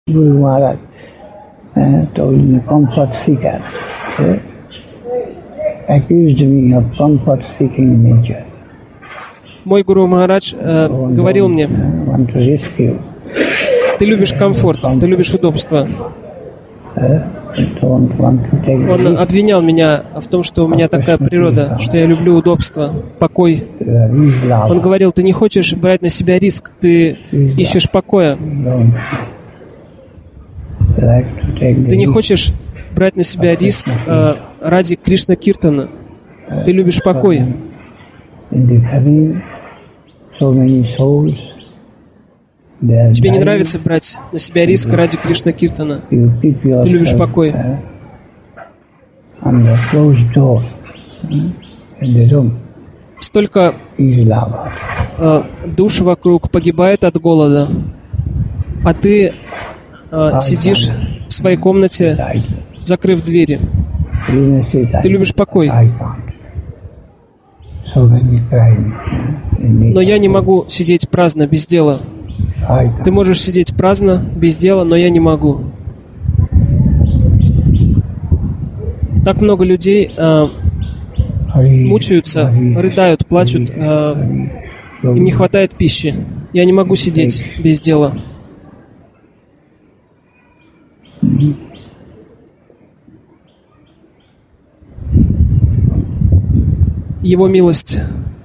Guru Maharaj told me comfort seeker, accused me of comfort-seeking nature. Мой Гуру Махарадж говорил мне: Want to rescue. ты любишь комфорт, ты любишь удобство. Don't want to take Он risk. обвинял меня в том, что у меня такая природа, что я люблю удобство, покой. Is love. Он говорил: ты не хочешь брать на себя риск, ты ищешь покоя. Don't like to take the Ты не risk. хочешь брать на себя риск ради Кришна Киртана. Ты любишь покой. In the heaven, so many souls. They are Тебе не dying. нравится брать на себя риск ради Кришна Киртана. You keep Ты любишь yourself покой. on the closed door in the room. Столько Is love. душ вокруг погибает от голода, а ты сидишь в своей комнате, Right. закрыв двери. You may say, Ты любишь покой. I can't. So many times in Но the я не могу сидеть праздно, без дела. I Ты can't. можешь сидеть праздно, без дела, но я не могу. Так много людей мучаются, рыдают, плачут, им не хватает пищи. Я не могу сидеть без дела. Его милость.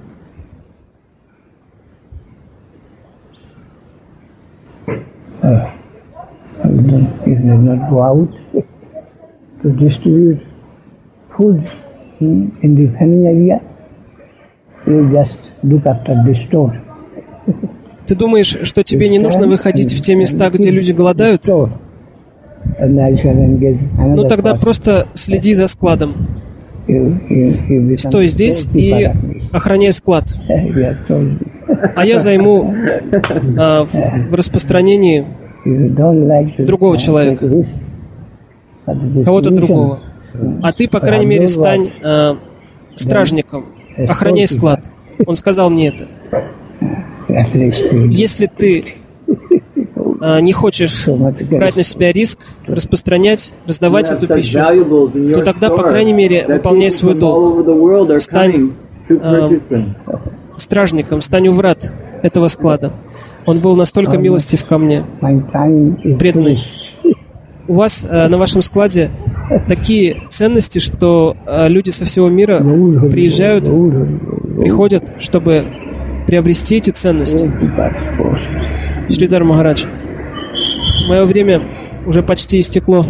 If they not go out to distribute food in the family area, you just look after the store. Ты думаешь, что тебе не нужно выходить в те места, где люди голодают? Store. And I shall engage another Ну тогда person. просто следи за складом. You become Стой здесь и storekeeper of me. охраняй склад. You have told me. А я займу в распространении You don't like to другого take человека, risk, but it is кого-то mission. другого. А ты, по крайней мере, стань стражником, охраняй склад. Он сказал мне это. At least you Если ты не хочешь брать на себя риск, распространять, раздавать эту пищу, то тогда, по крайней мере, выполняй свой долг. Стань стражником, стань у врат этого склада. Он был настолько милостив ко мне, my time is преданный. У вас на вашем складе такие ценности, что люди со всего мира приезжают, приходят, чтобы приобрести эти ценности. Шридар Махарадж, мое время уже почти истекло.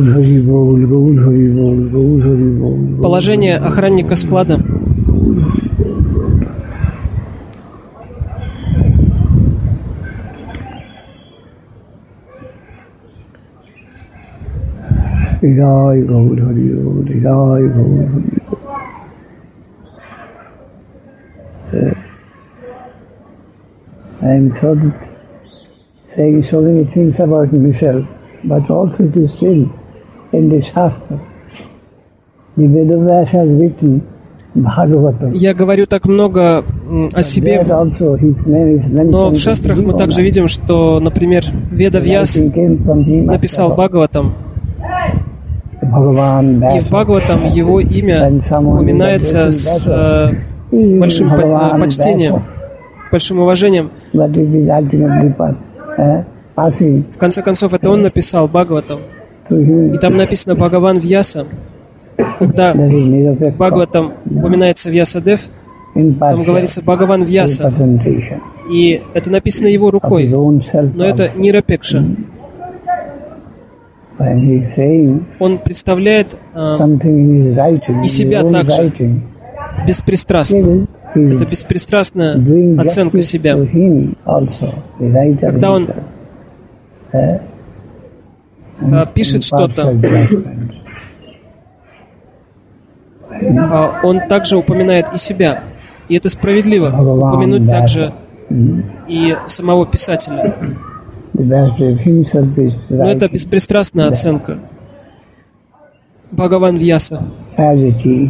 Положение охранника склада. Jai Gaur Hari Bol, Jai Gaur Hari Bol. I am saying so many things about myself, but also it is still in the Shastra. The Vedavyas has written Bhagavatam. Я говорю так много о себе, There also his name is mentioned. но в шастрах мы также видим, что, например, Веда Вьяс He came from him написал Бхагаватам, Bhagavan и в Бхагаватам его имя упоминается с большим почтением, с большим уважением. But it is ultimately passing В конце концов, это он написал Бхагаватам. to him. И там написано Бхагаван Вьяса. Когда That is Nirapekha в Бхагаватам упоминается Вьясадев, in там говорится Бхагаван Вьяса. representation И это написано его of his рукой. own self. Но это Нирапекша. When he is saying Он представляет something in his writing, И себя his own также. writing, беспристрастно. still he Это is беспристрастная doing оценка justice себя. to him also, the writer Когда он himself. пишет что-то, Partial judgment. он также упоминает и себя. И это справедливо. Упомянуть также и самого писателя. The Vasudev himself is Но это writing беспристрастная оценка. Бхагаван Вьяса, as it is,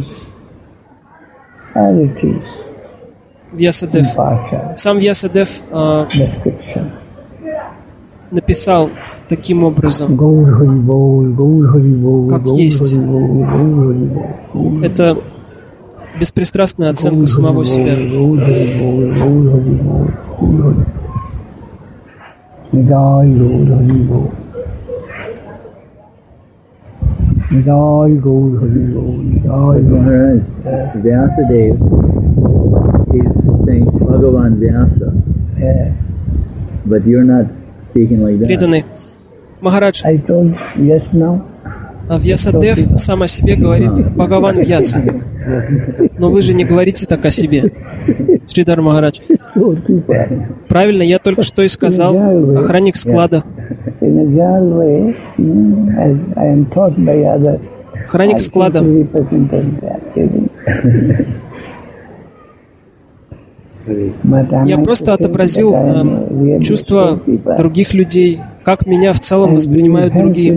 Вьясадев. partial Сам Вьясадев description. написал таким образом, Gaur Hari Bol, Gaur Hari Bol, как Gaur есть. Hari Bol, Gaur Hari Bol. Это беспристрастная оценка самого себя. Gaur Hari Bol, Gaur Hari Bol, Gaur Hari Bol. Jai Gaur Hari Bol. Jai Gaur Hari Bol, Jai Gaur Hari Bol. Vyasadeva is saying Bhagavan Vyasa, Yeah. but you're not speaking like that. Преданный Махарадж, I told just now, Вьясадев сам о себе говорит Бхагаван Вьяса. Но вы же не говорите так о себе, Шридар Махарадж. Правильно, я только что и сказал, охранник склада. in a general way, as I am taught by others, Охранник склада. represented that. Я просто отобразил чувства других людей, как меня в целом воспринимают другие.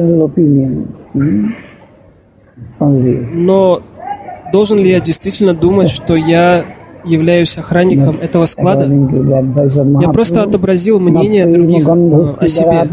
Но должен ли я действительно думать, что я являюсь охранником этого склада? Я просто отобразил мнение других о себе.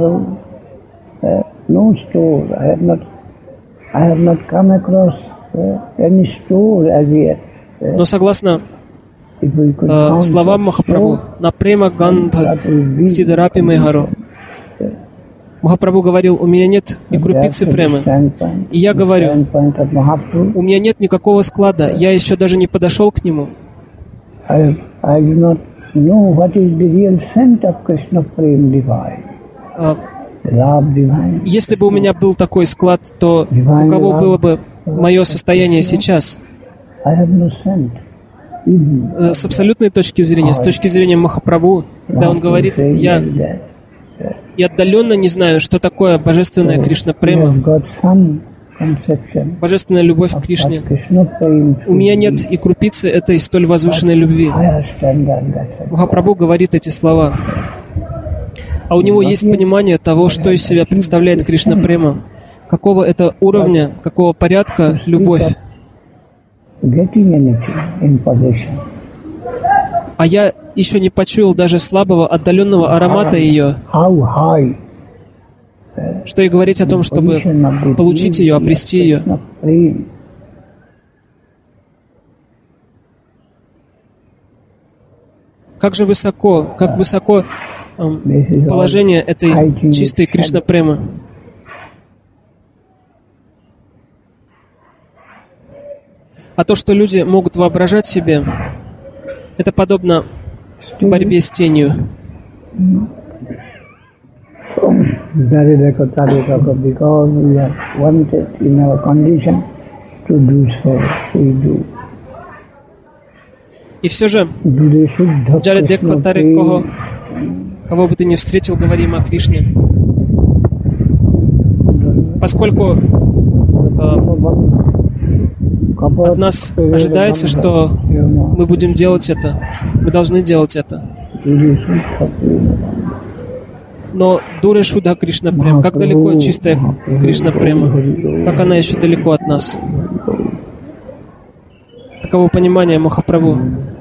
No store. I have not come across any store as yet. Но согласно If we could find словам Махапрабху, «Напрема гандха сидарапи мэйхаро». Махапрабху говорил, у меня нет и крупицы премы. И я говорю, у меня нет никакого склада, я еще даже не подошел к нему. I do not know what is the real scent of Krishna Prem divine. Love divine. Если бы у меня был такой склад, то каково было бы мое состояние сейчас? I have no scent. С абсолютной точки зрения, с точки зрения Махапрабху, когда он говорит, я отдаленно не знаю, что такое божественная Кришна Према, божественная любовь к Кришне. У меня нет и крупицы этой столь возвышенной любви. Махапрабху говорит эти слова. А у него есть понимание того, что из себя представляет Кришна Према, какого это уровня, какого порядка любовь. А я еще не почуял даже слабого, отдаленного аромата ее, что и говорить о том, чтобы получить ее, обрести ее. Как же высоко, как высоко положение этой чистой Кришна Премы. А то, что люди могут воображать себе, это подобно борьбе с тенью. И все же, Джарадекха Тарекого, кого бы ты ни встретил, говорим о Кришне. Поскольку от нас ожидается, что мы будем делать это, мы должны делать это. Но Дуре Шudha Кришна Прем, как далеко чистая Кришна Према, как она еще далеко от нас. Таково понимание Махапрабху.